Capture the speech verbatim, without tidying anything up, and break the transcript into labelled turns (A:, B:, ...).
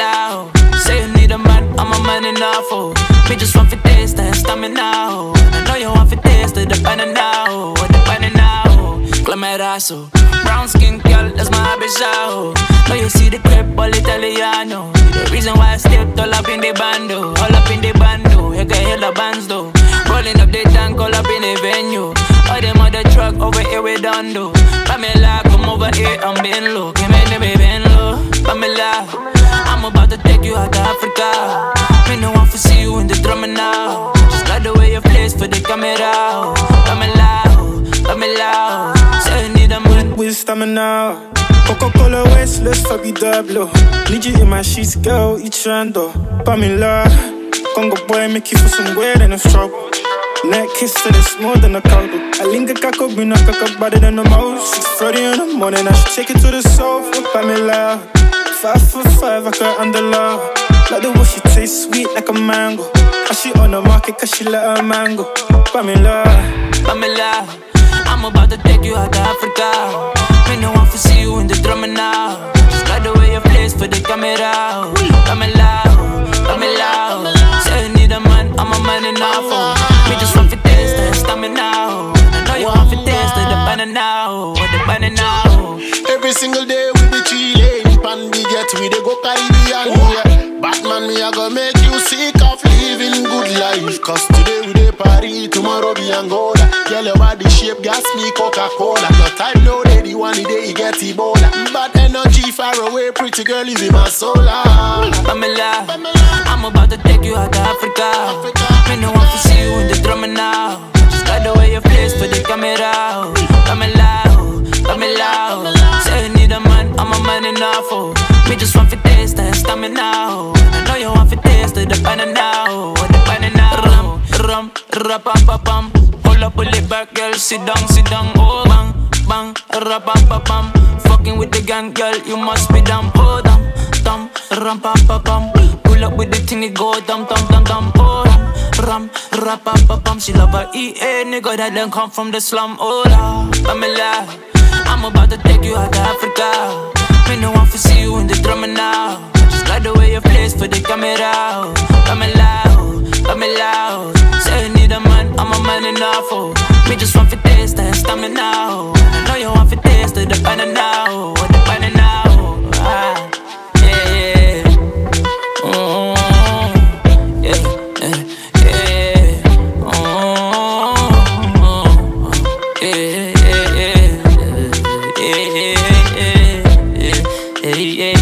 A: Pamela. Say you need a man, I'm a man enough. Oh. Me just want to taste that stamina. Oh. I know you want to taste the banana. Oh. The banana. Oh. Glamerazo. Brown skin girl, that's my habit. Now you see the crep all Italiano. The reason why I stepped all up in the bando. All up in the bando, you can hear the bands though. Rolling up the tank, all up in the venue. All them other truck over here we done though. Pamela, come over here and bend low. Give me the baby bend low. Pamela, I'm about to take you out to Africa. Me no want to see you in the drama now. Just like the way you place for the camera. Pamela, Pamela, say you need a man
B: with stamina. Coca-Cola Westless, Fabi Dablo. Need you in my sheets, girl, each rando. Pamela, Congo boy, make you feel some weird and a struggle. Neck kiss to this more than a cuddle. I link a caco, be knock a better than the most. six thirty in the morning, I should take it to the sofa. Pamela, five foot five, I got under love. Like the way she tastes sweet like a mango. And she on the market cause she let her mango. Pamela,
A: Pamela, I'm about to take you out to Africa. Me no want to see you in the drama now. Just like the way you place for the camera. Pamela, Pamela, say you need a man, I'm a man enough. Me just want to taste the stamina. I know you want to taste the banana. The banana.
C: Every single day we be chillin', pan the jet we dey go Caribbean. Yeah. Batman me I go make you sick of living good life. Cause today we dey party, tomorrow be Angola. Girl your body shape gas me Coca-Cola. Your time no day the one day you get Ebola. Bad energy far away, pretty girl is in my soul.
A: Pamela, I'm about to take you out to Africa. Africa. Me no want to see you in the drama now. Just like the way you place for the camera. Pamela, Pamela, say you need a man, I'm a man enough. Oh. Me just want to taste that stamina. I know you want to taste the banana. The banana. Rum, rum, rapapapam. Pull up, pull it back, girl, sit down, sit down. Oh, bang, bang, rapapapam. Fucking with the gang, girl, you must be down. Oh, dum, dum, rapapapam. Pull up with the thing, it go dum, dum, dum, dum. Oh, rum, rapapapam. She love her E A, nigga that done come from the slum. Oh, la, Pamela, I'm about to take you out to Africa. Me no want to see you in the drama now. Just like the way you place for the camera. Pamela, Pamela, say you need a man, I'm a man enough. Oh. Me just want to taste that stamina. I know you want to taste the banana. The banana. Ah, yeah, yeah. Mm, yeah, yeah, yeah. Mm, yeah, yeah, yeah. Yeah, yeah, yeah, yeah, yeah.